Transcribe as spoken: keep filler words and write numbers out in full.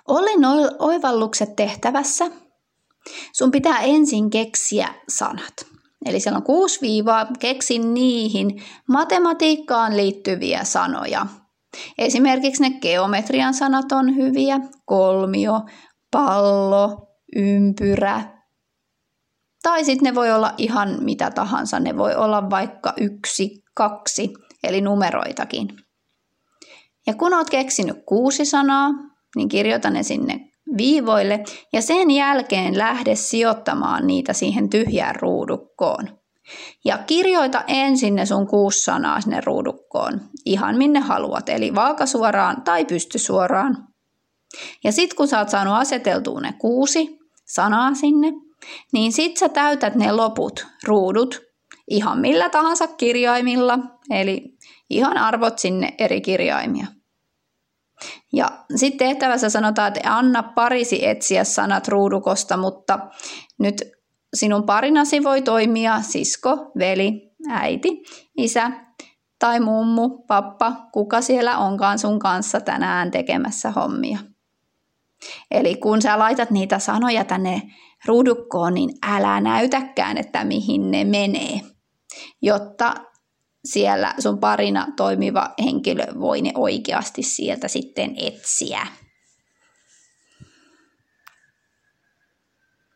Ollen oivallukset tehtävässä sun pitää ensin keksiä sanat. Eli siellä on kuusi viivaa, keksin niihin matematiikkaan liittyviä sanoja. Esimerkiksi ne geometrian sanat on hyviä, kolmio, pallo, ympyrä. Tai sitten ne voi olla ihan mitä tahansa, ne voi olla vaikka yksi, kaksi, eli numeroitakin. Ja kun oot keksinyt kuusi sanaa, niin kirjoita ne sinne viivoille ja sen jälkeen lähde sijoittamaan niitä siihen tyhjään ruudukkoon. Ja kirjoita ensin ne sun kuusi sanaa sinne ruudukkoon, ihan minne haluat, eli vaakasuoraan tai pystysuoraan. Ja sit kun sä oot saanut aseteltua ne kuusi sanaa sinne, niin sit sä täytät ne loput ruudut ihan millä tahansa kirjaimilla, eli ihan arvot sinne eri kirjaimia. Ja sitten tehtävässä sanotaan, että anna parisi etsiä sanat ruudukosta, mutta nyt sinun parinasi voi toimia sisko, veli, äiti, isä tai mummu, pappa, kuka siellä onkaan sun kanssa tänään tekemässä hommia. Eli kun sä laitat niitä sanoja tänne ruudukkoon, niin älä näytäkään, että mihin ne menee, jotta siellä sun parina toimiva henkilö voi ne oikeasti sieltä sitten etsiä.